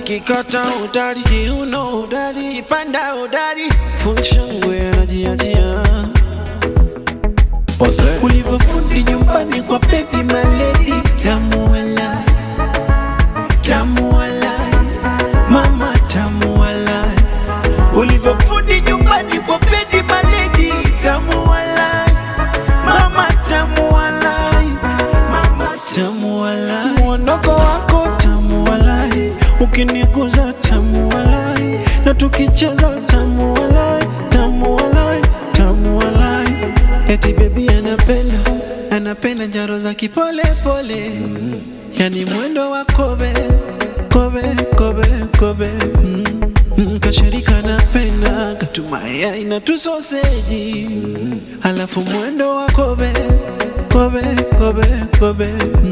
kikata udari, kiuno udari, kipanda udari, funshangwe anajiachia. Ulivyofundi nyumbani kwa baby maledi, tamu walai, tamu walai, mama tamu walai. Ulivyofundi nyumbani kwa baby maledi, tamu walai, mama tamu walai, mama tamu walai. Muondoko wako tamu walai, ukiniguza tamu walai, na tukicheza tamu walai, tamu walai, tamu walai. Eti baby anapenda njaro za kipole pole, yani mwendo wa kobe, kobe, kobe, kobe. Kashirika napenda katumaya ina tu sausage, alafu mwendo wa kobe, kobe, kobe, kobe.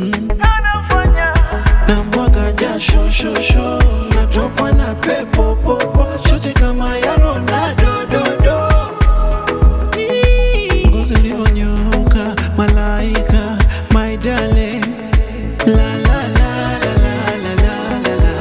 Na mwaga jasho shosho, natokwa na pepo popo, shote kama ya Ronaldo dodo. Ngozi ulivyonyoka malaika, my darling, la la la la la la la la.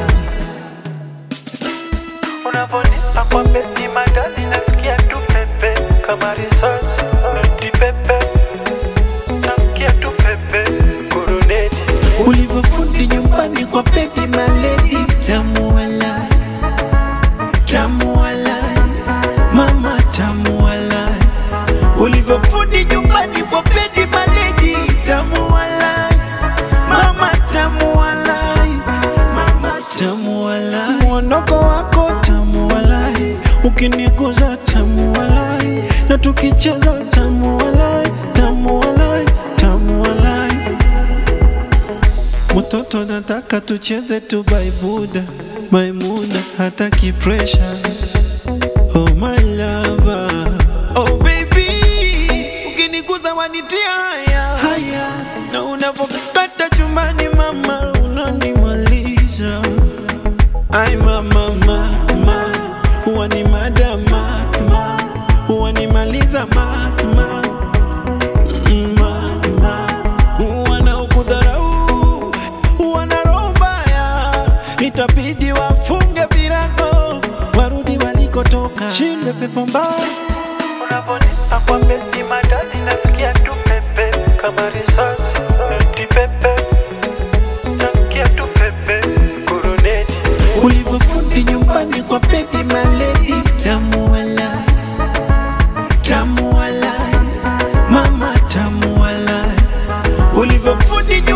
Unaponipa kwa beti madali nasikia tu pepe, kama risasi noti pepe, nasikia tu pepe, kuruneti. Ulivyofundi nyumbani kwa baby maledi, tamu walai, tamu walai, mama tamu walai. Ulivyofundi nyumbani kwa baby maledi, tamu walai, mama tamu walai, mama tamu walai. Muondoko wako tamu walai, ukiniguza tamu walai, na tukicheza tamu walai, tamu walai, tamu walai. Mtoto nataka tucheze tu baibuda, Maimuna hataki pressure. Oh my lover, oh baby, ukiniguza wanitia haya, na unapokata chumbani mama unanimaliza. Ay mama mama, huwa ni madama mama, huwa ni maliza mama. Itabidi wafunge virago, warudi walikotoka, shinde pepo mbaya. Unaponipa kwa beti madali nasikia tu pepe, kama risasi noti pepe, nasikia tu pepe, kuruneti. Ulivyofundi nyumbani kwa baby maledi, tamu walai, tamu walai, mama tamu walai. Ulivyofundi